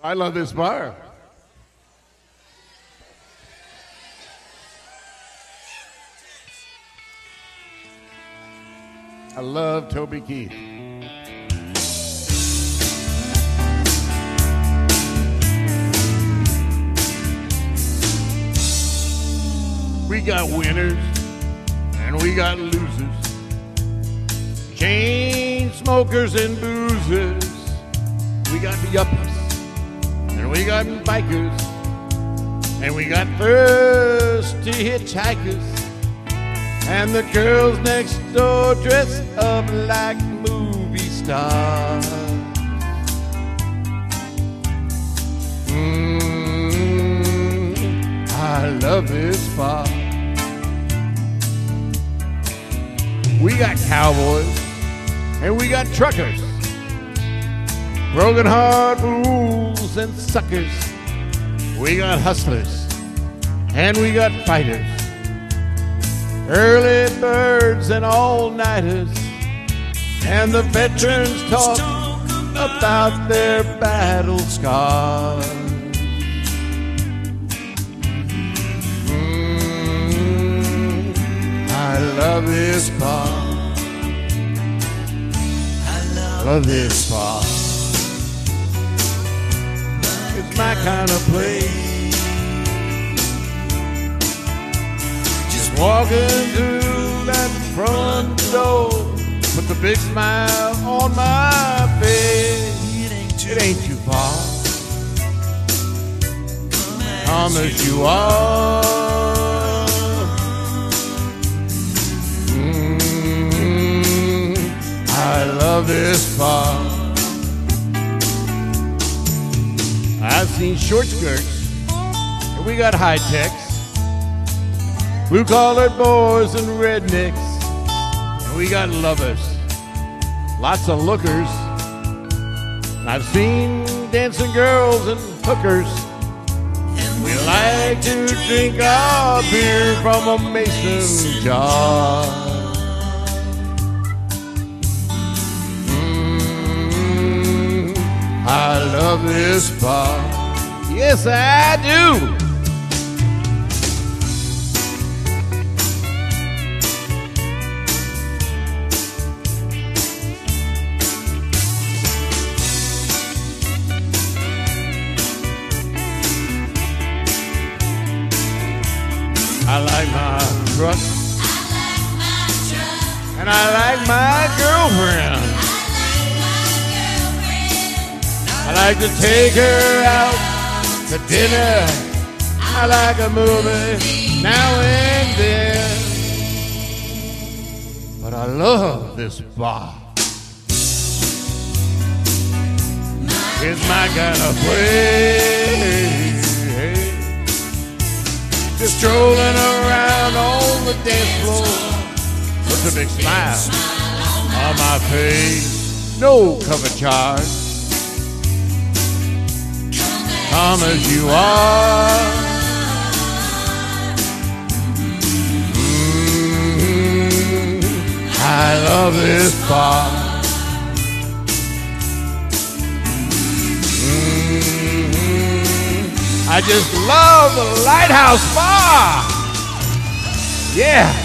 I love this bar. I love Toby Keith. We got winners and we got losers, chain smokers and boozers. We got the yuppies and we got bikers and we got thirsty hitchhikers. And the girls next door dress up like movie stars. I love this bar. We got cowboys and we got truckers, broken heart fools and suckers. We got hustlers and we got fighters, early birds and all-nighters, and the veterans talk about their battle scars. I love this bar. I love this bar. It's my kind of place. Just walking through that front door, put the big smile on my face. It ain't too far. Come as you are. I love this bar. I've seen short skirts, and we got high techs, blue-collared boys and rednecks, and we got lovers, lots of lookers. I've seen dancing girls and hookers. We like to drink our beer from a mason jar. I love this bar. Yes, I do. I like my truck. And I like my girlfriend. I like to take her out to dinner. I like a movie now and then. But I love this bar. It's my kind of place. Just strolling around on the dance floor with a big smile on my face. No cover charge. Come as you are. I love this bar. I just love the Lighthouse Bar. Yeah.